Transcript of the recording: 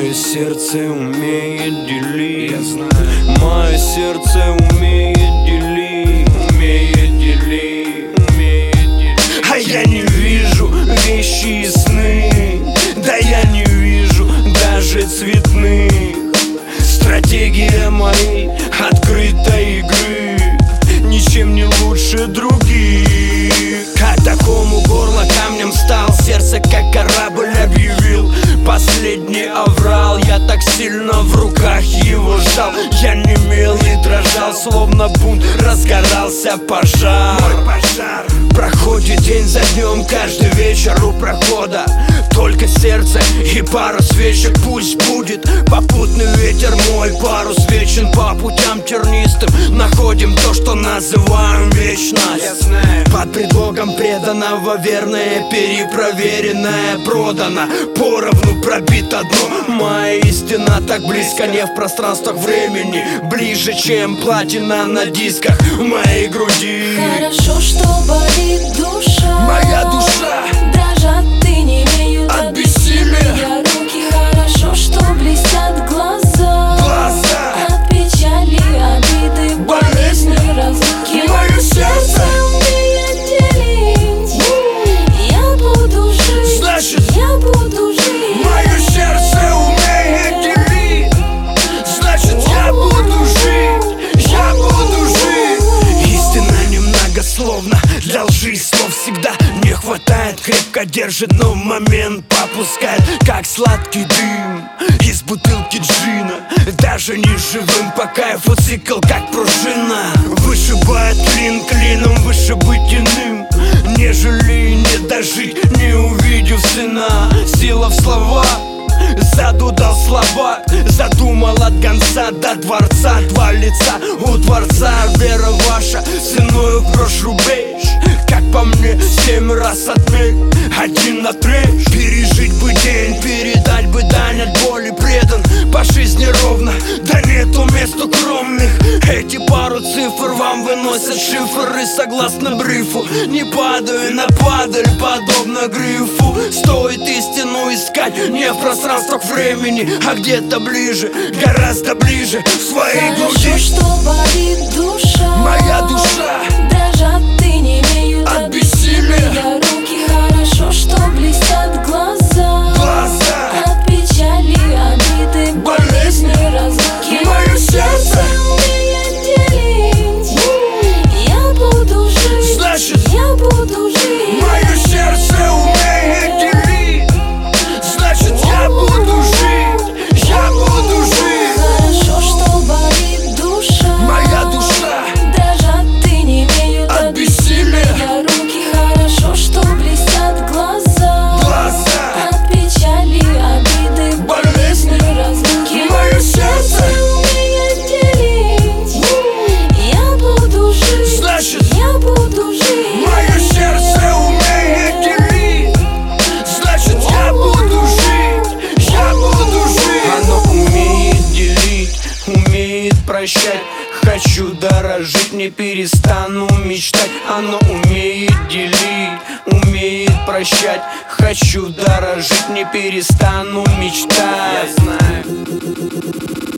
Мое сердце умеет делить, я знаю. Мое сердце умеет делить, умеет делить, умеет делить. А я не вижу вещи и сны, да я не вижу даже цветных. Стратегия моей открытой игры ничем не лучше других. А такому горло камнем стал, сердце как корабль объявил последний аврал. Я так сильно в руках его сжал, я немел и дрожал, словно бунт, разгорался пожар. Мой пожар. Проходит день за днем, каждый вечер у прохода только сердце и пару свечек. Пусть будет попутный ветер, мой парус вечен. По путям тернистым находим то, что называем вечность. Под предлогом преданного верное, перепроверенное продано, поровну пробито дно. Моя истина так близко, не в пространствах времени, ближе, чем платина на дисках в моей груди. Хорошо, что болит душа, моя душа дрожат и не имеют от бессилия руки. Хорошо, что блестят глаза, от печали, обиды, болезни, разлуки. Мое сердце умеет делить, я буду жить, значит, я буду жить. мое сердце умеет делить, значит, я буду жить, я буду жить. Истина немногословна, для лжи слов всегда не хватает. Крепко держит, но в момент попускает, как сладкий дым из бутылки джина. Даже не живым по кайфу цикл, как пружина. Вышибает клин клином, выше быть иным, нежели не дожить, не увидев сына. Сила в словах, задудал слабак, задумал от конца до дворца. Два лица у дворца, вера ваша ценою в грош рубеж. Как по мне, 7 раз отметь, 1 на треть. Пережить бы день, передать бы дань от боли, предан по жизни ровно, да нету мест укромных. Эти пару цифр вам выносят шифры согласно брифу. Не падаю на падаль, подобно грифу. Стоит истину искать не в пространствах времени, а где-то ближе, гораздо ближе, в своей груди. Хорошо, что болит душа, моя душа дрожат и не имеют от бессилия руки. Хорошо, что блестят глаза, от печали, обиды, болезни, разлуки. Мое сердце умеет делить, я буду жить, значит, я буду жить. мое сердце умеет делить, значит, я буду жить, я буду жить. Хорошо, что болит душа, моя душа дрожат и не имеют от бессилия руки. Хорошо, что блестят глаза, от печали, обиды, болезни, разлуки. Мое сердце умеет делить, я буду жить, значит, я буду жить. мое сердце умеет делить, значит, я буду жить, я буду жить. Оно умеет делить, умеет прощать. Хочу дорожить, не перестану мечтать. Оно умеет делить, умеет прощать. Хочу дорожить, не перестану мечтать. Я знаю.